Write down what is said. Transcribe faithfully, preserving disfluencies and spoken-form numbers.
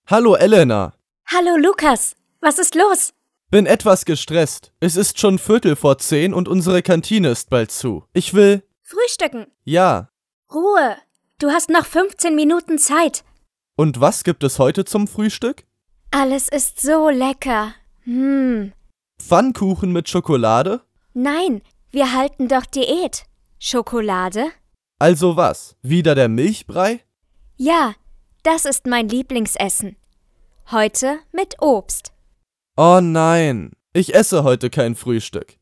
Hallo Elena. Hallo Lukas, was ist los? Bin etwas gestresst. Es ist schon Viertel vor zehn und unsere Kantine ist bald zu. Ich will... Frühstücken. Ja. Ruhe. Du hast noch fünfzehn Minuten Zeit. Und was gibt es heute zum Frühstück? Alles ist so lecker. Hm. Pfannkuchen mit Schokolade? Nein, wir halten doch Diät. Schokolade? Also was? Wieder der Milchbrei? Ja, das ist mein Lieblingsessen. Heute mit Obst. Oh nein, ich esse heute kein Frühstück.